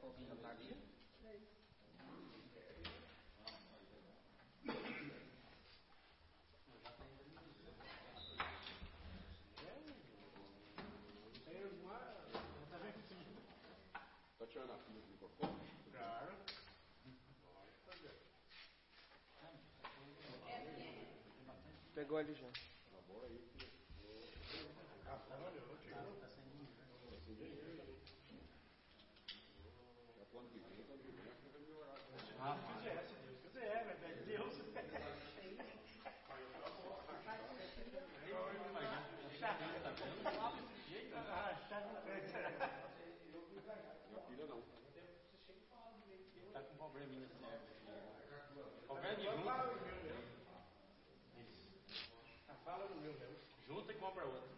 Pegou ali já. Junta e compra outra.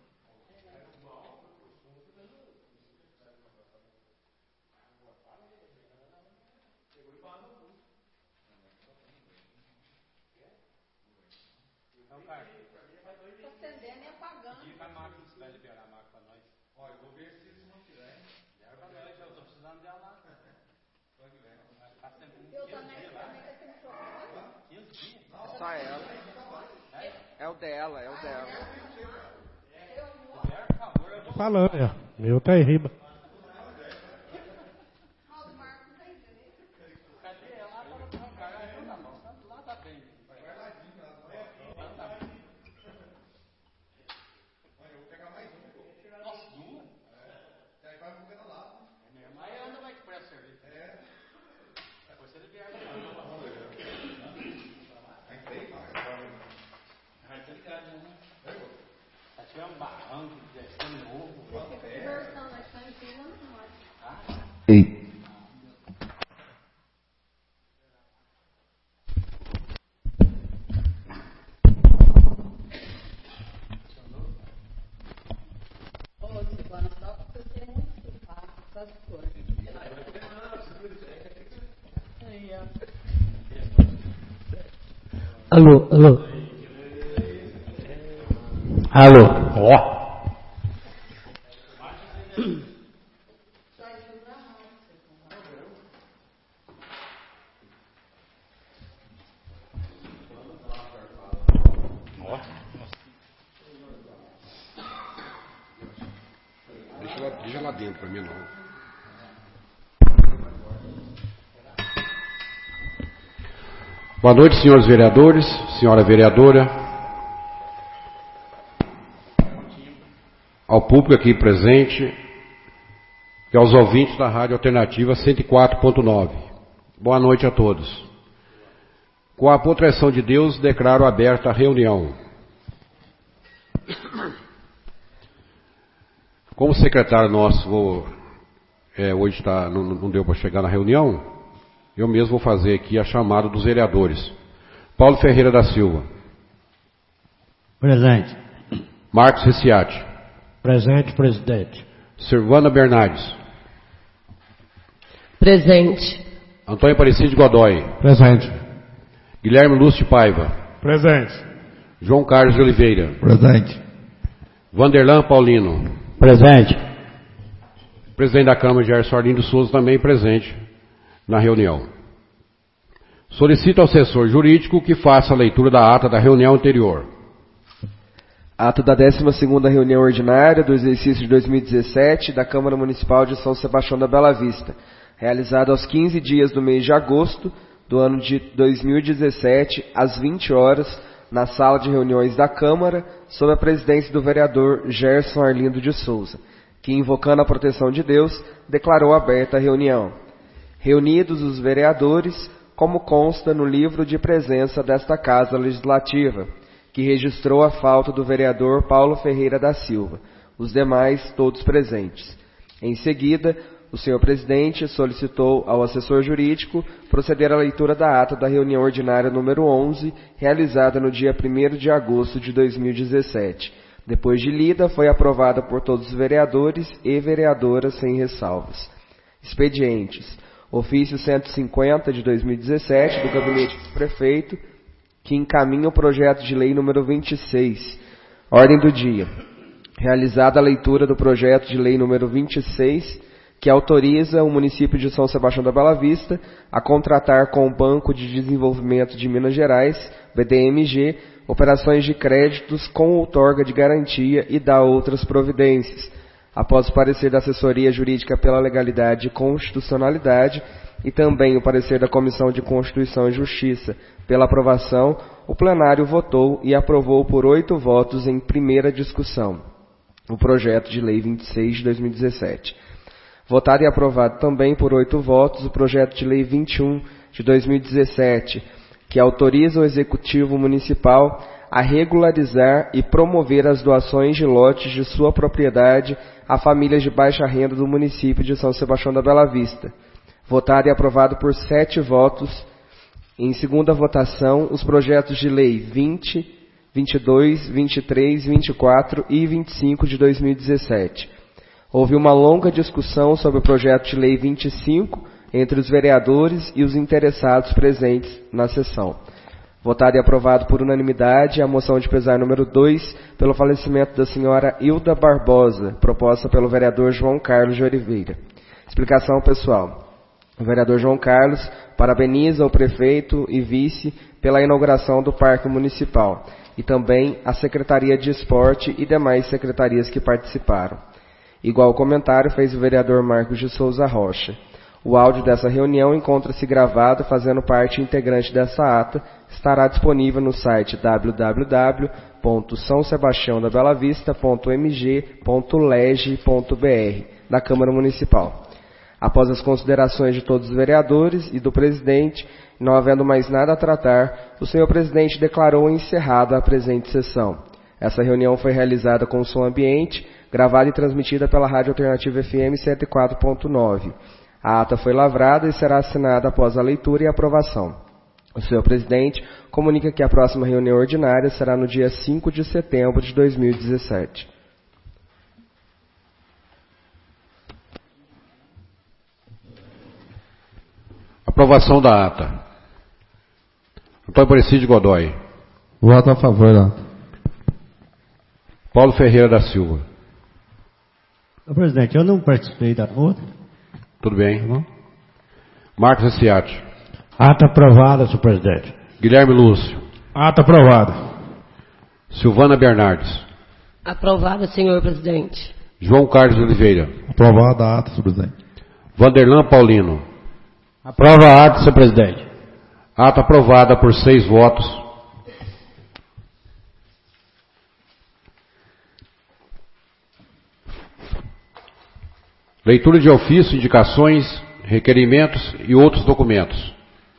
Então, cara, Tô acendendo e apagando. diga a máquina se vai liberar a máquina pra nós. Ó, eu vou ver se eles não quiserem. Libera pra nós, eu tô precisando dela lá. Tá sempre Eu 15 também, dias lá. também tá sem microfone. 15 dias. Só ela. É o dela, é o dela. Libera, por favor, eu vou. Falando, é. Meu tá em riba. Cadê ela? Lá tá no carro. Então tá bom. Lá tá bem. Lá tá bem. Nossa, duas? Aí vai ficando lá. É mesmo. Aí anda vai que presta serviço. Depois você libera. Aí tem, vai. Aí tá ligado, né? Se tiver um barranco, descendo novo. Conversando, nós estamos em cima, não pode. Ei. Ô, Silvana, só que você tem muito simpático, essas coisas. Aí, ó. Alô, alô. Alô. Ó. Deixa lá dentro pra mim não. Boa noite, senhores vereadores, senhora vereadora, ao público aqui presente e aos ouvintes da Rádio Alternativa 104.9. Boa noite a todos. Com a proteção de Deus, declaro aberta a reunião. Como secretário nosso hoje não deu para chegar na reunião, eu mesmo vou fazer aqui a chamada dos vereadores. Paulo Ferreira da Silva. Presente. Marcos Ricciati. Presente, presidente. Silvana Bernardes. Presente. Antônio Aparecido de Godoy. Presente. Guilherme Lúcio de Paiva. Presente. João Carlos de Oliveira. Presente. Vanderlan Paulino. Presente. Presidente da Câmara, Gerson Arlindo Souza, também presente na reunião. Solicito ao assessor jurídico que faça a leitura da ata da reunião anterior. Ato da 12ª reunião ordinária do exercício de 2017 da Câmara Municipal de São Sebastião da Bela Vista, realizada aos 15 dias do mês de agosto do ano de 2017, às 20 horas, na sala de reuniões da Câmara, sob a presidência do vereador Gerson Arlindo de Souza, que, invocando a proteção de Deus, declarou aberta a reunião. Reunidos os vereadores, como consta no livro de presença desta Casa Legislativa, que registrou a falta do vereador Paulo Ferreira da Silva, os demais todos presentes. Em seguida, o senhor presidente solicitou ao assessor jurídico proceder à leitura da ata da reunião ordinária número 11, realizada no dia 1º de agosto de 2017. Depois de lida, foi aprovada por todos os vereadores e vereadoras sem ressalvas. Expedientes. Ofício 150 de 2017 do Gabinete do Prefeito, que encaminha o projeto de lei número 26. Ordem do dia. Realizada a leitura do projeto de lei número 26, que autoriza o município de São Sebastião da Bela Vista a contratar com o Banco de Desenvolvimento de Minas Gerais, BDMG, operações de créditos com outorga de garantia e dá outras providências. Após o parecer da assessoria jurídica pela legalidade e constitucionalidade e também o parecer da Comissão de Constituição e Justiça pela aprovação, o plenário votou e aprovou por 8 votos em primeira discussão o projeto de lei 26 de 2017. Votado e aprovado também por 8 votos o projeto de lei 21 de 2017, que autoriza o Executivo Municipal a regularizar e promover as doações de lotes de sua propriedade a famílias de baixa renda do município de São Sebastião da Bela Vista. Votado e aprovado por 7 votos. Em segunda votação, os projetos de lei 20, 22, 23, 24 e 25 de 2017. Houve uma longa discussão sobre o projeto de lei 25 entre os vereadores e os interessados presentes na sessão. Votado e aprovado por unanimidade a moção de pesar número 2 pelo falecimento da senhora Hilda Barbosa, proposta pelo vereador João Carlos de Oliveira. Explicação pessoal. O vereador João Carlos parabeniza o prefeito e vice pela inauguração do Parque Municipal e também a Secretaria de Esporte e demais secretarias que participaram. Igual comentário fez o vereador Marcos de Souza Rocha. O áudio dessa reunião encontra-se gravado fazendo parte integrante dessa ata, estará disponível no site www.saosebastiaodabelavista.mg.leg.br da Câmara Municipal. Após as considerações de todos os vereadores e do presidente, não havendo mais nada a tratar, o senhor presidente declarou encerrada a presente sessão. Essa reunião foi realizada com som ambiente, gravada e transmitida pela Rádio Alternativa FM 104.9. A ata foi lavrada e será assinada após a leitura e aprovação. O senhor presidente comunica que a próxima reunião ordinária será no dia 5 de setembro de 2017. Aprovação da ata. Antônio Aparecido Godoy. Voto a favor da ata. Paulo Ferreira da Silva. Senhor presidente, eu não participei da outra. Tudo bem. Marcos Essiati. Ata aprovada, senhor presidente. Guilherme Lúcio. Ata aprovada. Silvana Bernardes. Aprovada, senhor presidente. João Carlos de Oliveira. Aprovada a ata, senhor presidente. Vanderlan Paulino. Aprova a ata, senhor presidente. Ata aprovada por 6 votos. Leitura de ofício, indicações, requerimentos e outros documentos.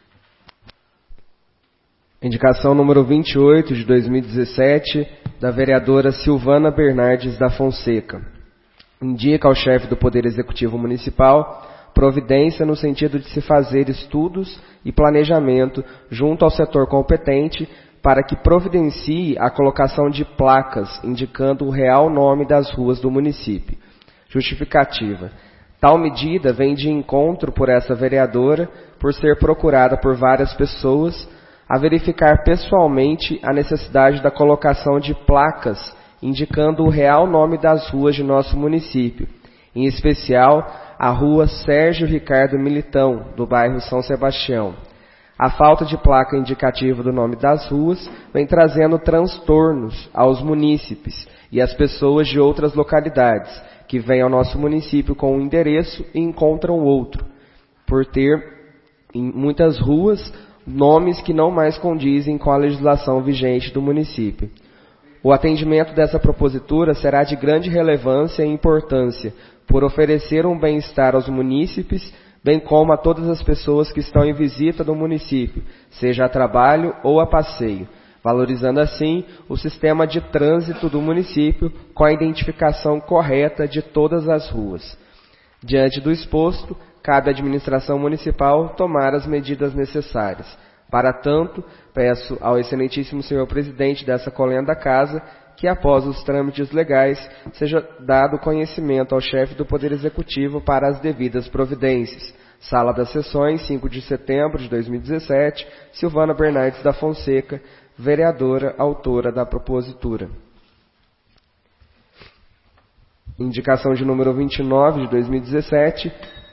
Indicação número 28 de 2017, da vereadora Silvana Bernardes da Fonseca. Indica ao chefe do Poder Executivo Municipal providência no sentido de se fazer estudos e planejamento junto ao setor competente para que providencie a colocação de placas indicando o real nome das ruas do município. Justificativa. Tal medida vem de encontro por essa vereadora, por ser procurada por várias pessoas, a verificar pessoalmente a necessidade da colocação de placas indicando o real nome das ruas de nosso município, em especial a rua Sérgio Ricardo Militão, do bairro São Sebastião. A falta de placa indicativa do nome das ruas vem trazendo transtornos aos munícipes e às pessoas de outras localidades, que vêm ao nosso município com um endereço e encontram outro, por ter em muitas ruas nomes que não mais condizem com a legislação vigente do município. O atendimento dessa propositura será de grande relevância e importância, por oferecer um bem-estar aos munícipes, bem como a todas as pessoas que estão em visita no município, seja a trabalho ou a passeio, valorizando assim o sistema de trânsito do município com a identificação correta de todas as ruas. Diante do exposto, cabe à administração municipal tomar as medidas necessárias. Para tanto, peço ao excelentíssimo senhor presidente dessa colenda casa que, após os trâmites legais, seja dado conhecimento ao chefe do Poder Executivo para as devidas providências. Sala das Sessões, 5 de setembro de 2017, Silvana Bernardes da Fonseca, vereadora, autora da propositura. Indicação de número 29 de 2017.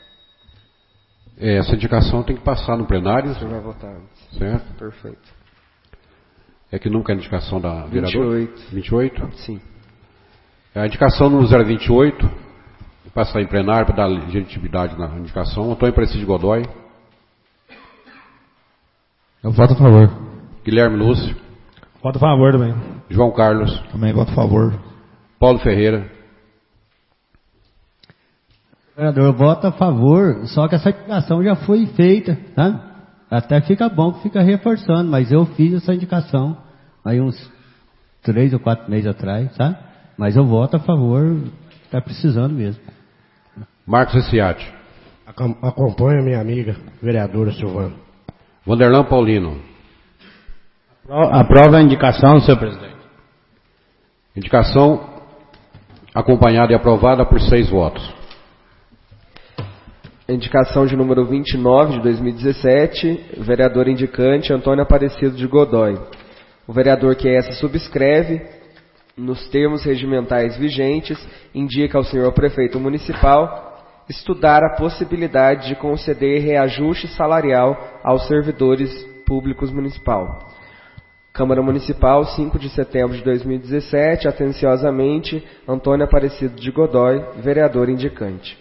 Essa indicação tem que passar no plenário. O senhor vai votar antes. Certo? Perfeito. É que nunca é a indicação da vereadora? 28. 28? Sim. A indicação número 028, passar em plenário para dar legitimidade na indicação. Antônio Aparecido de Godoy. Eu voto a favor. Guilherme Lúcio. Voto a favor também. João Carlos. Também voto a favor. Paulo Ferreira. Vereador, eu voto a favor, só que essa indicação já foi feita, tá? Até fica bom que fica reforçando, mas eu fiz essa indicação aí uns 3 ou 4 meses atrás, tá? Mas eu voto a favor, está precisando mesmo. Marcos Reciati. Acompanho a minha amiga, vereadora Silvana. Vanderlan Paulino. Aprova a indicação, senhor presidente. Indicação acompanhada e aprovada por 6 votos. Indicação de número 29 de 2017, vereador indicante Antônio Aparecido de Godoy. O vereador que essa subscreve, nos termos regimentais vigentes, indica ao senhor prefeito municipal estudar a possibilidade de conceder reajuste salarial aos servidores públicos municipal. Câmara Municipal, 5 de setembro de 2017, atenciosamente, Antônio Aparecido de Godoy, vereador indicante.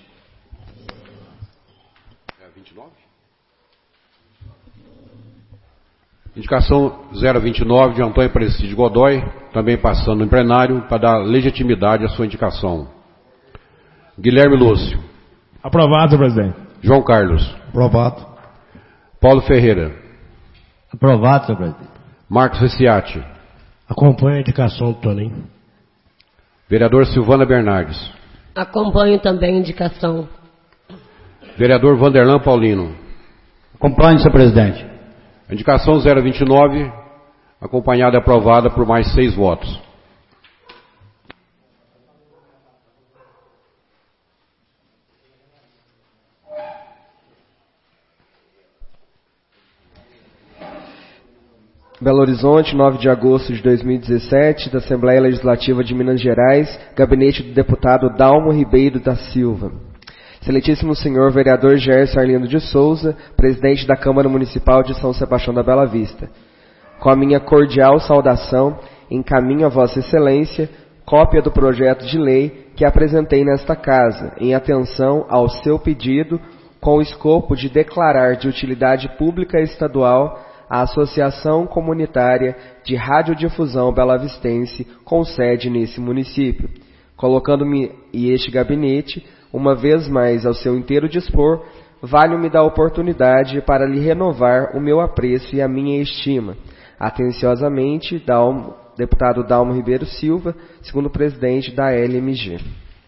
Indicação 029 de Antônio Aparecido de Godoy, também passando em plenário para dar legitimidade à sua indicação. Guilherme Lúcio. Aprovado, senhor presidente. João Carlos. Aprovado. Paulo Ferreira. Aprovado, senhor presidente. Marcos Reciati. Acompanho a indicação do Toninho. Vereador Silvana Bernardes. Acompanho também a indicação. Vereador Vanderlan Paulino. Acompanho, senhor presidente. Indicação 029, acompanhada e aprovada por mais 6 votos. Belo Horizonte, 9 de agosto de 2017, da Assembleia Legislativa de Minas Gerais, gabinete do deputado Dalmo Ribeiro da Silva. Excelentíssimo senhor vereador Gerson Arlindo de Souza, presidente da Câmara Municipal de São Sebastião da Bela Vista. Com a minha cordial saudação, encaminho a Vossa Excelência cópia do projeto de lei que apresentei nesta casa, em atenção ao seu pedido, com o escopo de declarar de utilidade pública estadual a Associação Comunitária de Radiodifusão Belavistense, com sede nesse município, colocando-me e este gabinete uma vez mais ao seu inteiro dispor, valho-me da oportunidade para lhe renovar o meu apreço e a minha estima. Atenciosamente, deputado Dalmo Ribeiro Silva, segundo presidente da LMG.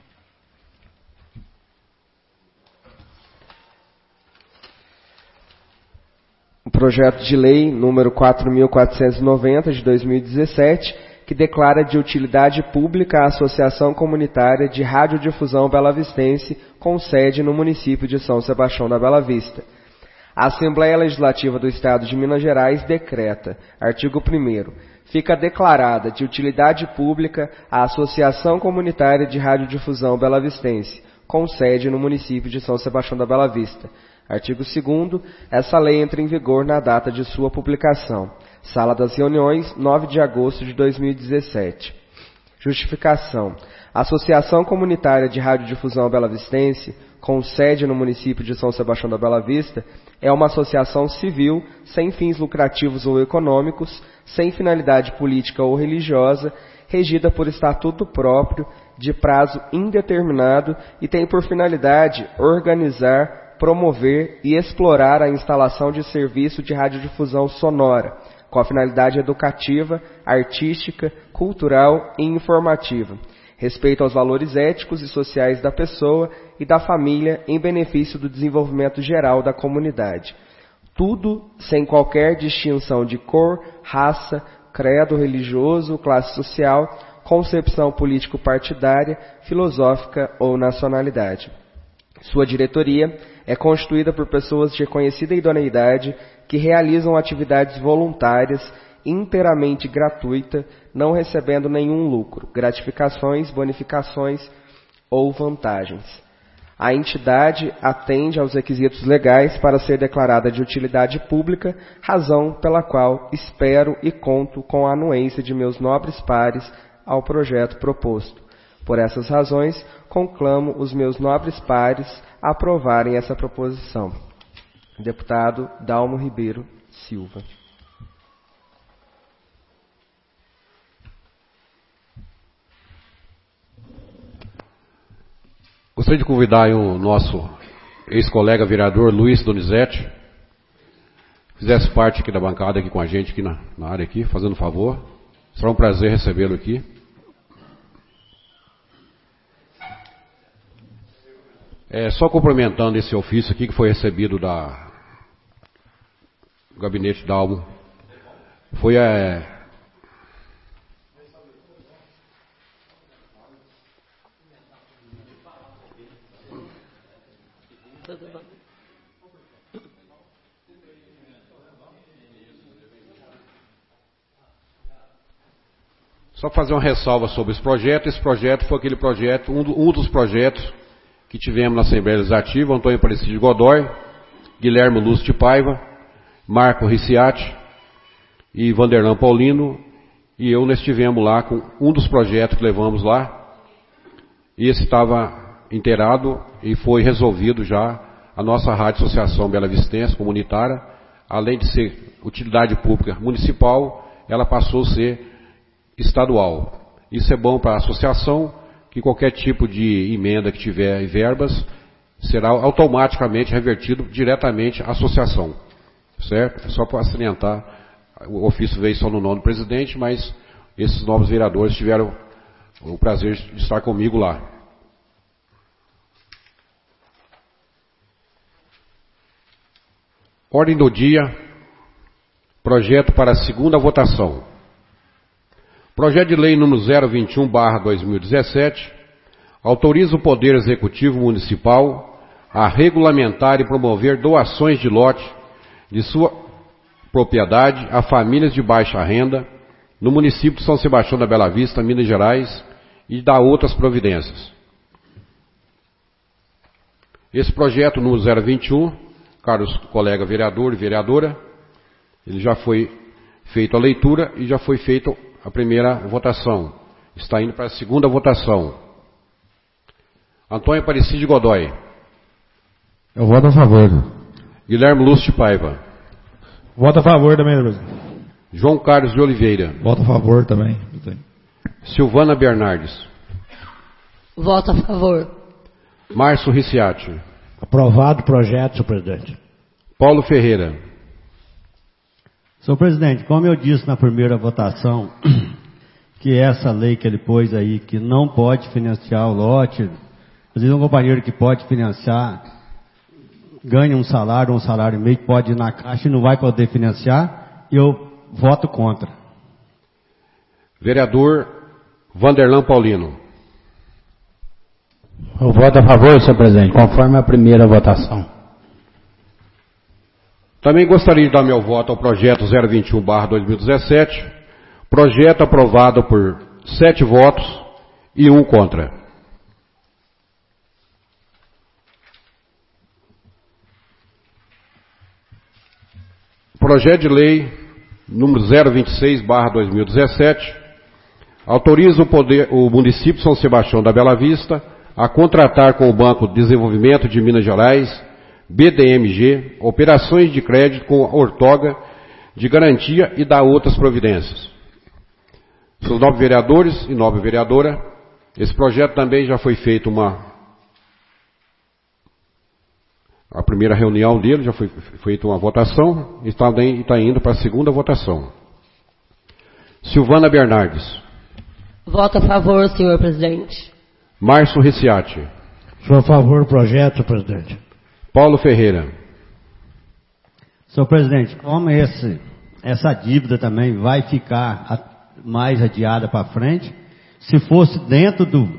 O projeto de lei número 4.490 de 2017, que declara de utilidade pública a Associação Comunitária de Radiodifusão Belavistense, com sede no município de São Sebastião da Bela Vista. A Assembleia Legislativa do Estado de Minas Gerais decreta, artigo 1º, fica declarada de utilidade pública a Associação Comunitária de Radiodifusão Belavistense, com sede no município de São Sebastião da Bela Vista. Artigo 2º, essa lei entra em vigor na data de sua publicação. Sala das Reuniões, 9 de agosto de 2017. Justificação. A Associação Comunitária de Radiodifusão Belavistense, com sede no município de São Sebastião da Bela Vista, é uma associação civil, sem fins lucrativos ou econômicos, sem finalidade política ou religiosa, regida por estatuto próprio, de prazo indeterminado e tem por finalidade organizar, promover e explorar a instalação de serviço de radiodifusão sonora, com a finalidade educativa, artística, cultural e informativa, respeito aos valores éticos e sociais da pessoa e da família em benefício do desenvolvimento geral da comunidade. Tudo sem qualquer distinção de cor, raça, credo religioso, classe social, concepção político-partidária, filosófica ou nacionalidade. Sua diretoria é constituída por pessoas de reconhecida idoneidade que realizam atividades voluntárias inteiramente gratuita, não recebendo nenhum lucro, gratificações, bonificações ou vantagens. A entidade atende aos requisitos legais para ser declarada de utilidade pública, razão pela qual espero e conto com a anuência de meus nobres pares ao projeto proposto. Por essas razões, conclamo os meus nobres pares a aprovarem essa proposição. Deputado Dalmo Ribeiro Silva. Gostaria de convidar o nosso ex-colega vereador Luiz Donizete, que fizesse parte aqui da bancada aqui com a gente aqui na área aqui, fazendo favor. Será um prazer recebê-lo aqui. Só complementando esse ofício aqui que foi recebido do gabinete Dalmo. Foi Só fazer uma ressalva sobre esse projeto. Esse projeto foi aquele projeto, um dos projetos que tivemos na Assembleia Legislativa, Antônio Aparecido de Godoy, Guilherme Lúcio de Paiva, Marco Ricciati e Vanderlan Paulino, e eu nós estivemos lá com um dos projetos que levamos lá, e esse estava inteirado e foi resolvido já. A nossa Rádio Associação Bela Vistense Comunitária, além de ser utilidade pública municipal, ela passou a ser estadual. Isso é bom para a associação, que qualquer tipo de emenda que tiver e verbas será automaticamente revertido diretamente à associação. Certo? É só para salientar, o ofício veio só no nome do presidente, mas esses novos vereadores tiveram o prazer de estar comigo lá. Ordem do dia, projeto para a segunda votação. Projeto de lei número 021/2017 autoriza o Poder Executivo Municipal a regulamentar e promover doações de lote de sua propriedade a famílias de baixa renda no município de São Sebastião da Bela Vista, Minas Gerais, e dar outras providências. Esse projeto número 021, caros colega vereador e vereadora, ele já foi feito a leitura e já foi feita a primeira votação. Está indo para a segunda votação. Antônio Aparecido de Godoy. Eu voto a favor. Guilherme Lúcio de Paiva. Voto a favor também, presidente. João Carlos de Oliveira. Voto a favor também. Silvana Bernardes. Voto a favor. Márcio Ricciati. Aprovado o projeto, senhor presidente. Paulo Ferreira. Senhor presidente, como eu disse na primeira votação, que essa lei que ele pôs aí, que não pode financiar o lote, às vezes um companheiro que pode financiar, ganha um salário e meio, pode ir na caixa e não vai poder financiar, eu voto contra. Vereador Vanderlan Paulino. Eu voto a favor, senhor presidente, conforme a primeira votação. Também gostaria de dar meu voto ao projeto 021/2017, projeto aprovado por 7 votos e 1 contra. Projeto de lei número 026/2017 autoriza o município de São Sebastião da Bela Vista a contratar com o Banco de Desenvolvimento de Minas Gerais, BDMG, operações de crédito com ortoga de garantia e dar outras providências. Seus nobres vereadores e nobre vereadora, esse projeto também já foi feito a primeira reunião dele, já foi feita uma votação e está indo para a segunda votação. Silvana Bernardes. Voto a favor, senhor presidente. Márcio Ricciati. Sou a favor do projeto, senhor presidente. Paulo Ferreira. Senhor presidente, como essa dívida também vai ficar mais adiada para frente, se fosse dentro do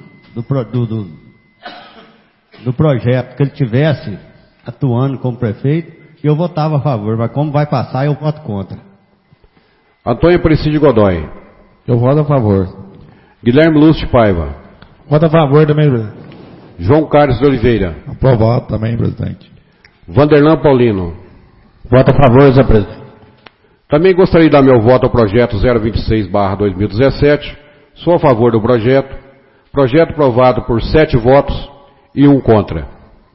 projeto que ele tivesse atuando como prefeito, eu votava a favor, mas como vai passar, eu voto contra. Antônio Aparecido de Godoy. Eu voto a favor. Guilherme Lúcio de Paiva. Voto a favor também, presidente. João Carlos de Oliveira. Aprovado também, presidente. Vanderlan Paulino. Voto a favor, senhor presidente. Também gostaria de dar meu voto ao projeto 026/2017. Sou a favor do projeto. Projeto aprovado por 7 votos e 1 contra.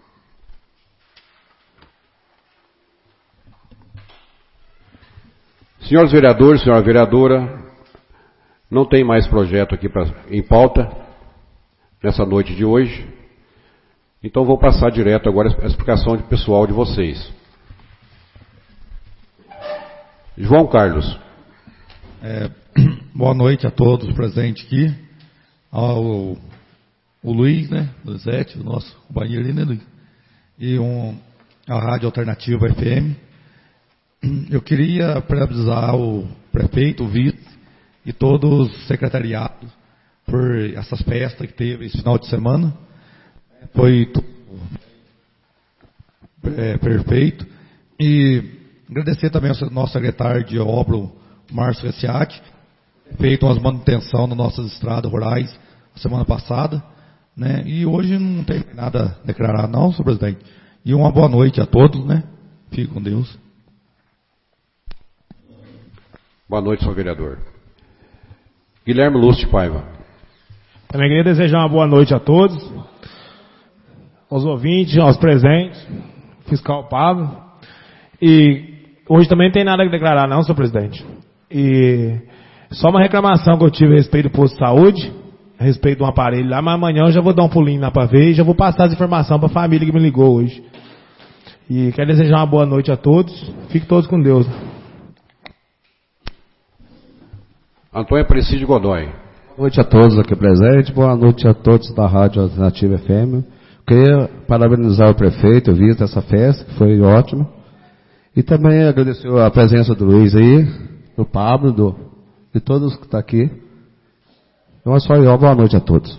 Senhores vereadores, senhora vereadora, não tem mais projeto aqui em pauta nessa noite de hoje. Então vou passar direto agora a explicação pessoal de vocês. João Carlos. Boa noite a todos presentes aqui. O Luiz, né? Luizete, o nosso companheiro ali, né, Luiz? E a Rádio Alternativa FM. Eu queria parabenizar o prefeito, o vice e todos os secretariados por essas festas que teve esse final de semana. Foi tudo perfeito. E agradecer também ao nosso secretário de obra, o Márcio Reciati, feito umas manutenção nas nossas estradas rurais semana passada, né? E hoje não tem nada a declarar não, senhor presidente. E uma boa noite a todos, né? Fique com Deus. Boa noite, senhor vereador. Guilherme Lúcio Paiva. Também queria desejar uma boa noite a todos, aos ouvintes, aos presentes, fiscal Pablo. E hoje também não tem nada a declarar não, senhor presidente. E só uma reclamação que eu tive a respeito do posto de saúde, a respeito de um aparelho lá, mas amanhã eu já vou dar um pulinho lá para ver e já vou passar as informações para a família que me ligou hoje. E quero desejar uma boa noite a todos. Fiquem todos com Deus. Antônio Aparecido Godoy. Boa noite a todos aqui presentes, boa noite a todos da Rádio Alternativa FM. Queria parabenizar o prefeito, eu vi essa festa, que foi ótima. E também agradecer a presença do Luiz aí, do Pablo, de todos que estão aqui. Então é só isso, boa noite a todos.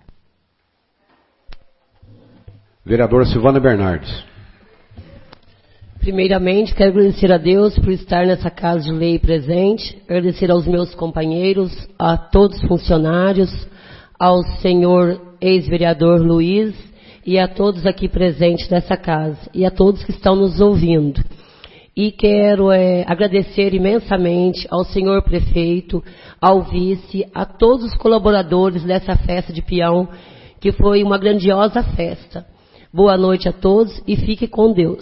Vereadora Silvana Bernardes. Primeiramente, quero agradecer a Deus por estar nessa casa de lei presente, agradecer aos meus companheiros, a todos os funcionários, ao senhor ex-vereador Luiz e a todos aqui presentes nessa casa e a todos que estão nos ouvindo. E quero agradecer imensamente ao senhor prefeito, ao vice, a todos os colaboradores dessa festa de peão, que foi uma grandiosa festa. Boa noite a todos e fique com Deus.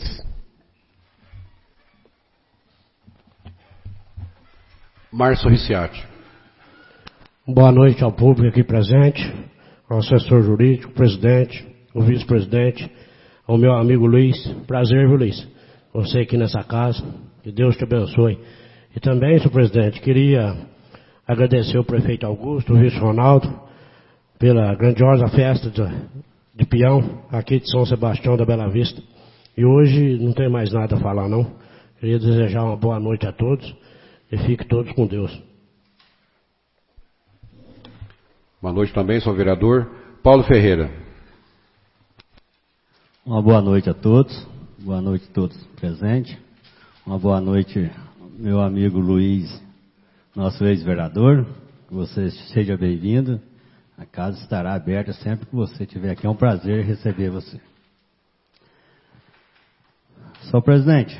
Márcio Ricciati. Boa noite ao público aqui presente, ao assessor jurídico, presidente, o vice-presidente, ao meu amigo Luiz. Prazer, viu, Luiz? Você aqui nessa casa, que Deus te abençoe. E também, senhor presidente, queria agradecer ao prefeito Augusto, o vice Ronaldo, pela grandiosa festa de peão aqui de São Sebastião da Bela Vista. E hoje não tem mais nada a falar, não. Queria desejar uma boa noite a todos e fiquem todos com Deus. Boa noite também, senhor vereador. Paulo Ferreira. Uma boa noite a todos. Boa noite a todos presentes. Uma boa noite, meu amigo Luiz, nosso ex-vereador. Que você seja bem-vindo. A casa estará aberta sempre que você estiver aqui. É um prazer receber você. Senhor presidente,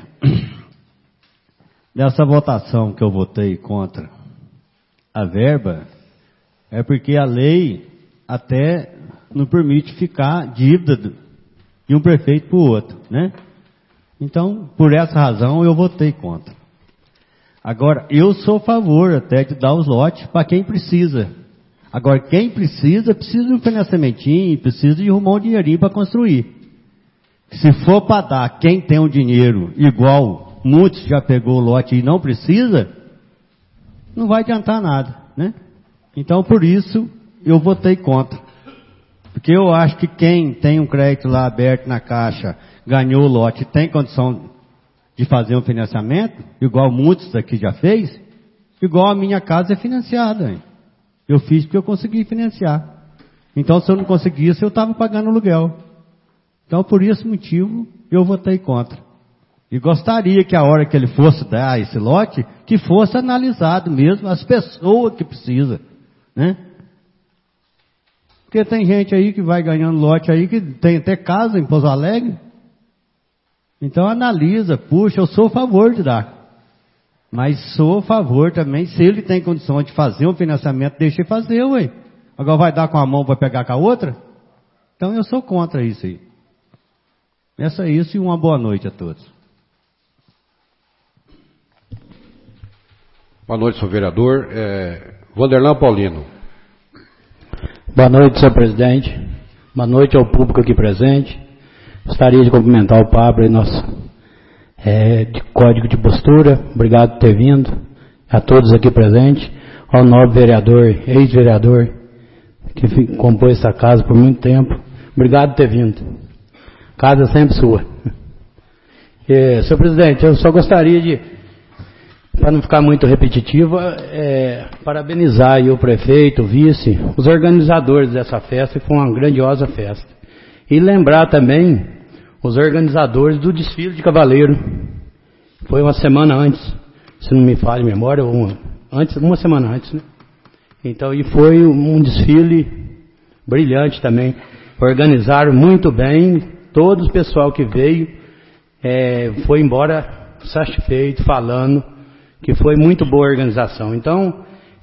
nessa votação que eu votei contra a verba, é porque a lei até não permite ficar dívida de um prefeito para o outro, né? Então, por essa razão, eu votei contra. Agora, eu sou a favor até de dar os lotes para quem precisa. Agora, quem precisa de um financiamentinho, precisa de arrumar um dinheirinho para construir. Se for para dar quem tem o dinheiro igual muitos já pegou o lote e não precisa, não vai adiantar nada, né? Então, por isso, eu votei contra. Porque eu acho que quem tem um crédito lá aberto na Caixa, ganhou o lote, tem condição de fazer um financiamento, igual muitos daqui já fez, igual a minha casa é financiada. Hein? Eu fiz porque eu consegui financiar. Então, se eu não conseguisse, eu estava pagando aluguel. Então, por esse motivo, eu votei contra. E gostaria que a hora que ele fosse dar esse lote, que fosse analisado mesmo as pessoas que precisam, né? Porque tem gente aí que vai ganhando lote aí, que tem até casa em Pouso Alegre. Então analisa, puxa, eu sou a favor de dar. Mas sou a favor também, se ele tem condição de fazer um financiamento, deixa ele fazer, ué. Agora vai dar com a mão para pegar com a outra? Então eu sou contra isso aí. É isso e uma boa noite a todos. Boa noite, senhor vereador. Vanderlan Paulino. Boa noite, senhor presidente. Boa noite ao público aqui presente. Gostaria de cumprimentar o Pablo e nosso de código de postura. Obrigado por ter vindo. A todos aqui presentes. Ao nobre vereador, ex-vereador, que compôs essa casa por muito tempo. Obrigado por ter vindo. Casa sempre sua. Senhor presidente, eu só gostaria de, para não ficar muito repetitivo, parabenizar aí o prefeito, o vice, os organizadores dessa festa, que foi uma grandiosa festa. E lembrar também os organizadores do desfile de cavaleiro. Foi uma semana antes, se não me falha a memória, uma semana antes, né? Então, e foi um desfile brilhante também. Organizaram muito bem, todo o pessoal que veio foi embora satisfeito, falando que foi muito boa a organização. Então,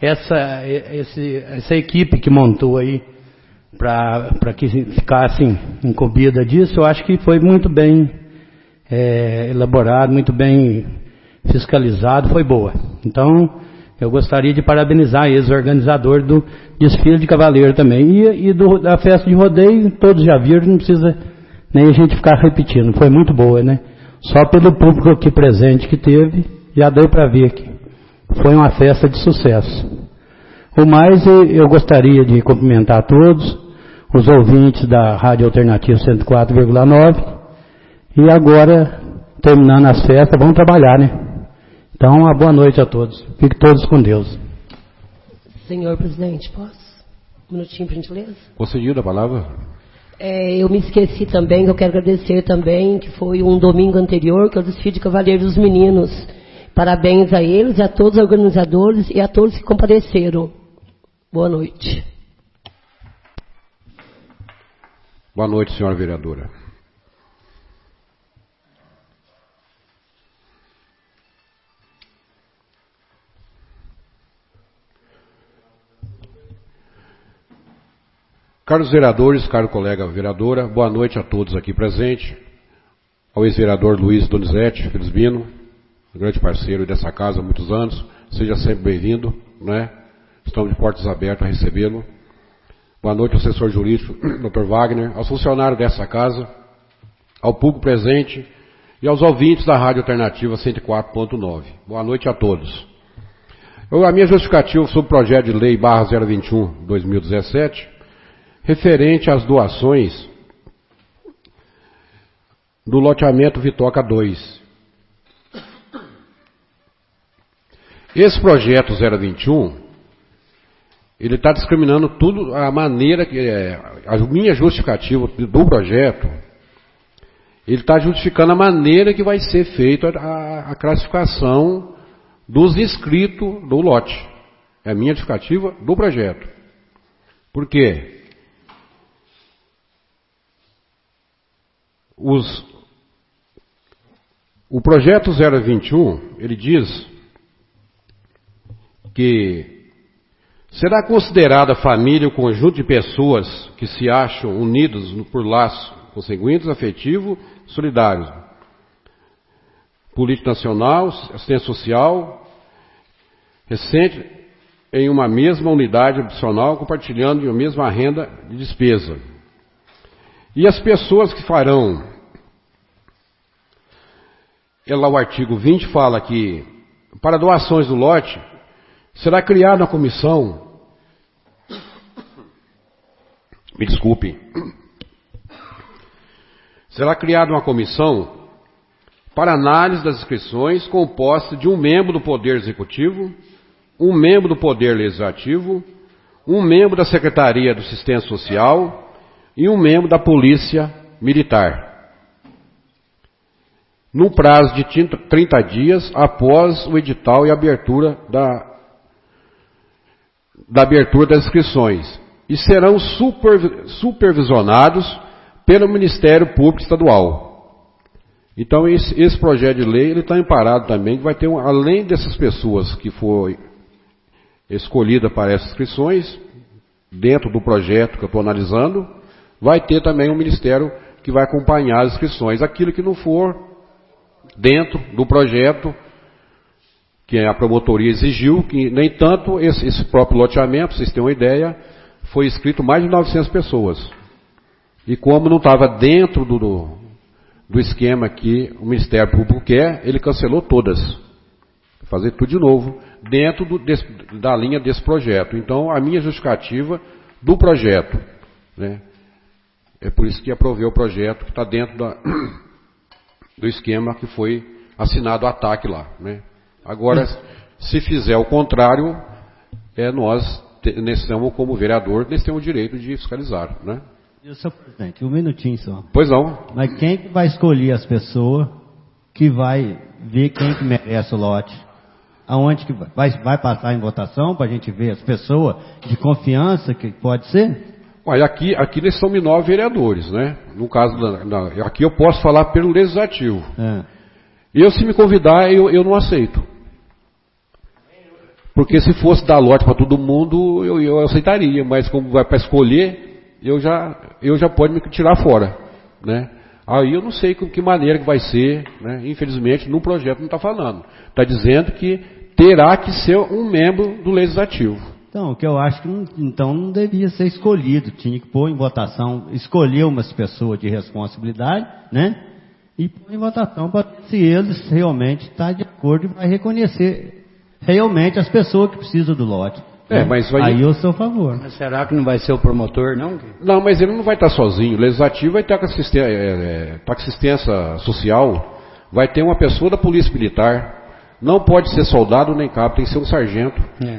essa equipe que montou aí, para que ficassem incumbida disso, eu acho que foi muito bem elaborado, muito bem fiscalizado, foi boa. Então, eu gostaria de parabenizar eles, o organizador do desfile de cavaleiro também. E da festa de rodeio, todos já viram, não precisa nem a gente ficar repetindo. Foi muito boa, né? Só pelo público aqui presente que teve, já deu para ver que foi uma festa de sucesso. O mais, eu gostaria de cumprimentar a todos, os ouvintes da Rádio Alternativa 104,9. E agora, terminando as festas, vamos trabalhar, né? Então, uma boa noite a todos. Fiquem todos com Deus. Senhor presidente, posso? Um minutinho, por gentileza? Concedido a palavra. Eu me esqueci também, eu quero agradecer também, que foi um domingo anterior, que é o desfile de Cavaleiros dos Meninos. Parabéns a eles, a todos os organizadores e a todos que compareceram. Boa noite. Boa noite, senhora vereadora. Caros vereadores, caro colega vereadora, boa noite a todos aqui presentes. Ao ex-vereador Luiz Donizete Felizbino, grande parceiro dessa casa há muitos anos, seja sempre bem-vindo, né? Estamos de portas abertas a recebê-lo. Boa noite ao assessor jurídico, Dr. Wagner, aos funcionários dessa casa, ao público presente e aos ouvintes da Rádio Alternativa 104.9. Boa noite a todos. A minha justificativa sobre o projeto de lei /021/2017, referente às doações do loteamento Vitoca 2. Esse projeto 021, ele está discriminando tudo, a maneira que a minha justificativa do projeto, ele está justificando a maneira que vai ser feita a classificação dos inscritos do lote. É a minha justificativa do projeto. Por quê? O projeto 021, ele diz que será considerada família o conjunto de pessoas que se acham unidos por laços consanguíneos, afetivos, solidários, política nacional, assistência social, recente em uma mesma unidade habitacional, compartilhando a mesma renda de despesa. E as pessoas que farão, lá o artigo 20 fala que, para doações do lote, será criada uma comissão, me desculpe, será criada uma comissão para análise das inscrições composta de um membro do Poder Executivo, um membro do Poder Legislativo, um membro da Secretaria do Assistência Social e um membro da Polícia Militar, no prazo de 30 dias após o edital e a abertura da abertura das inscrições. e serão supervisionados pelo Ministério Público Estadual. Então esse projeto de lei ele está amparado também, que vai ter, além dessas pessoas que foi escolhida para essas inscrições, dentro do projeto que eu estou analisando, vai ter também um ministério que vai acompanhar as inscrições. Aquilo que não for dentro do projeto que a promotoria exigiu, que nem tanto esse próprio loteamento, vocês têm uma ideia, foi inscrito mais de 900 pessoas. E como não estava dentro do esquema que o Ministério Público quer, ele cancelou todas. Fazer tudo de novo, dentro da linha desse projeto. Então, a minha justificativa do projeto, né? É por isso que aprovei o projeto que está dentro do esquema que foi assinado o ataque lá, né? Agora, se fizer o contrário, nós como vereador, nós temos o direito de fiscalizar, né? Senhor presidente, um minutinho só. Pois não. Mas quem que vai escolher as pessoas que vai ver quem que merece o lote? Aonde que vai passar em votação para a gente ver as pessoas de confiança que pode ser? Olha, aqui nós somos 9 vereadores, né? No caso, aqui eu posso falar pelo Legislativo. Eu, se me convidar, eu não aceito. Porque se fosse dar lote para todo mundo, eu aceitaria. Mas como vai para escolher, eu já pode me tirar fora, né? Aí eu não sei com que maneira que vai ser, né? Infelizmente, no projeto não está falando. Está dizendo que terá que ser um membro do Legislativo. Então, o que eu acho que não devia ser escolhido. Tinha que pôr em votação, escolher umas pessoas de responsabilidade, né? E pôr em votação para se eles realmente estão de acordo e vai reconhecer realmente as pessoas que precisam do lote. Mas aí eu sou a favor. Mas será que não vai ser o promotor, não? Não, mas ele não vai estar sozinho. O Legislativo vai estar com assistência social, vai ter uma pessoa da Polícia Militar. Não pode ser soldado nem cabo, tem que ser um sargento.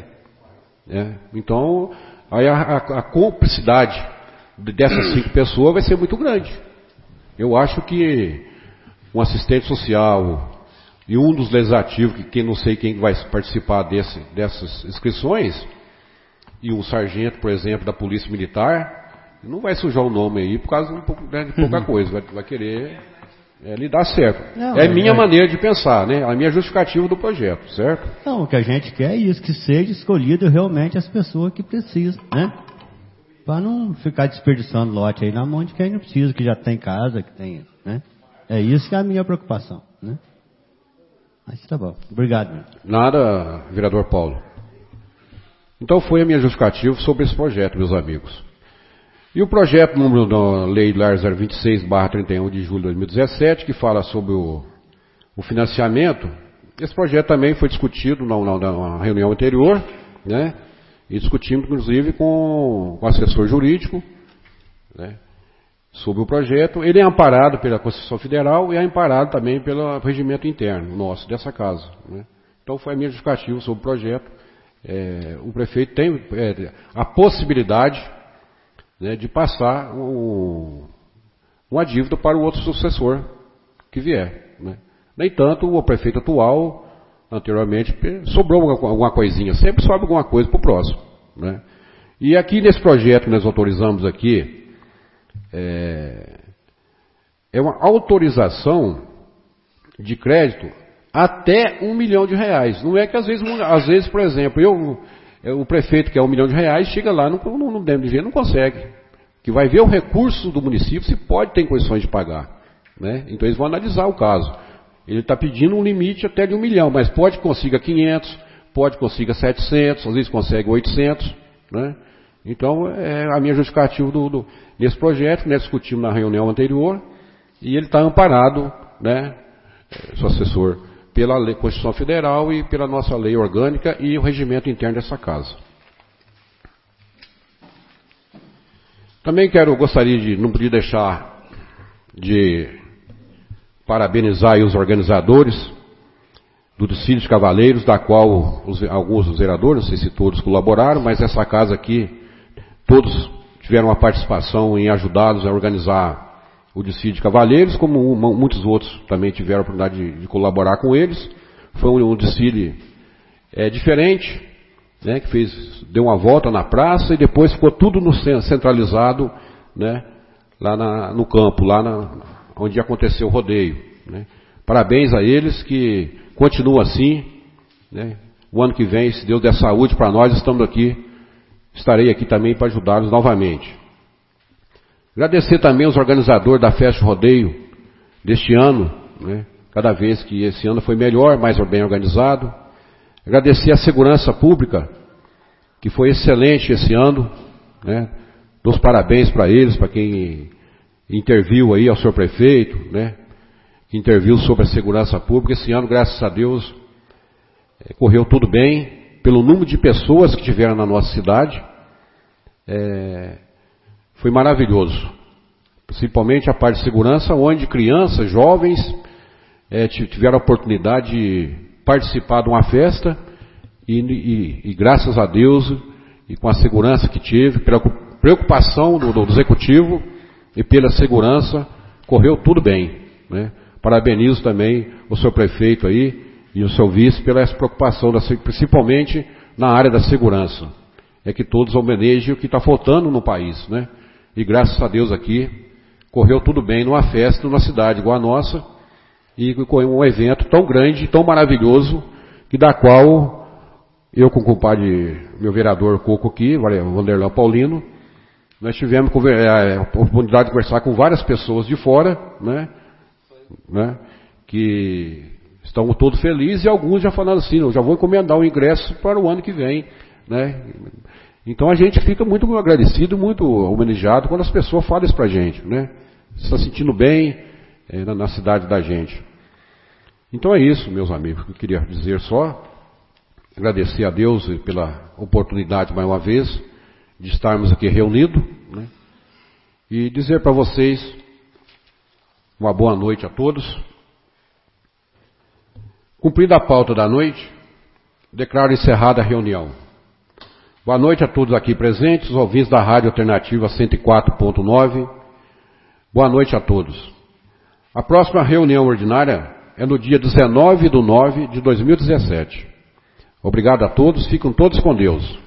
Então, aí a cumplicidade dessas 5 pessoas vai ser muito grande. Eu acho que um assistente social e um dos legislativos, que não sei quem vai participar dessas inscrições, e um sargento, por exemplo, da Polícia Militar, não vai sujar o nome aí por causa de pouca coisa, vai querer lidar certo. Não, minha maneira de pensar, né? A minha justificativa do projeto, certo? Não, o que a gente quer é isso, que seja escolhido realmente as pessoas que precisam, né? Para não ficar desperdiçando lote aí na mão de quem não precisa, que já tem casa, que tem, né? É isso que é a minha preocupação, né? Mas tá bom. Obrigado, meu. Nada, vereador Paulo. Então foi a minha justificativa sobre esse projeto, meus amigos. E o projeto número da Lei LAR 026/31 de julho de 2017, que fala sobre o financiamento, esse projeto também foi discutido na reunião anterior, né? E discutimos, inclusive, com o assessor jurídico, né? Sobre o projeto. Ele é amparado pela Constituição Federal e é amparado também pelo regimento interno nosso, dessa casa, né? Então foi a minha justificativa sobre o projeto. O prefeito tem a possibilidade, né, de passar uma dívida para o outro sucessor que vier, né? Nem tanto o prefeito atual, anteriormente, sobrou alguma coisinha, sempre sobe alguma coisa para o próximo, né? E aqui nesse projeto que nós autorizamos aqui, é uma autorização de crédito até R$1 milhão. Não é que às vezes, por exemplo, o prefeito quer R$1 milhão, chega lá, não deve de dinheiro, não consegue. Que vai ver o recurso do município, se pode ter condições de pagar, né? Então eles vão analisar o caso. Ele está pedindo um limite até de R$1 milhão, mas pode consiga 500, pode consiga 700, às vezes consegue 800, né? Então a minha justificativa nesse projeto, que nós discutimos na reunião anterior, e ele está amparado, né, seu assessor, pela lei, Constituição Federal e pela nossa lei orgânica e o regimento interno dessa casa. Também não podia deixar de parabenizar aí os organizadores do desfile de cavaleiros, da qual alguns dos vereadores, não sei se todos colaboraram, mas essa casa aqui, todos tiveram uma participação em ajudá-los a organizar o desfile de cavaleiros, como muitos outros também tiveram a oportunidade de colaborar com eles. Foi um desfile diferente, né, que deu uma volta na praça e depois ficou tudo centralizado, né, lá no campo, onde aconteceu o rodeio, né. Parabéns a eles, que continuam assim, né. O ano que vem, se Deus der saúde para nós, estarei aqui também para ajudá-los novamente. Agradecer também aos organizadores da festa de rodeio deste ano, né, cada vez que esse ano foi melhor, mais bem organizado. Agradecer à segurança pública, que foi excelente esse ano, né? Dou os parabéns para eles, para quem interviu aí, ao senhor prefeito, né? Que interviu sobre a segurança pública. Esse ano, graças a Deus, correu tudo bem, pelo número de pessoas que tiveram na nossa cidade, foi maravilhoso. Principalmente a parte de segurança, onde crianças, jovens, tiveram a oportunidade de participar de uma festa e graças a Deus e com a segurança que tive, pela preocupação do executivo e pela segurança, correu tudo bem, né? Parabenizo também o seu prefeito aí e o seu vice pela essa preocupação, principalmente na área da segurança. É que todos homenageiem o que está faltando no país, né? E graças a Deus aqui correu tudo bem numa festa, numa cidade igual a nossa, e com um evento tão grande, tão maravilhoso, que da qual eu com o compadre, meu vereador Coco aqui, Vanderlan Paulino, nós tivemos a oportunidade de conversar com várias pessoas de fora, né, que estão todos felizes, e alguns já falando assim, eu já vou encomendar o ingresso para o ano que vem, né. Então a gente fica muito agradecido, muito homenageado quando as pessoas falam isso pra gente, né, se está sentindo bem na cidade da gente. Então é isso, meus amigos, que eu queria dizer só, agradecer a Deus pela oportunidade mais uma vez de estarmos aqui reunidos, né? E dizer para vocês uma boa noite a todos. Cumprida a pauta da noite, declaro encerrada a reunião. Boa noite a todos aqui presentes, os ouvintes da Rádio Alternativa 104.9. Boa noite a todos. A próxima reunião ordinária é no dia 19/9/2017. Obrigado a todos, fiquem todos com Deus.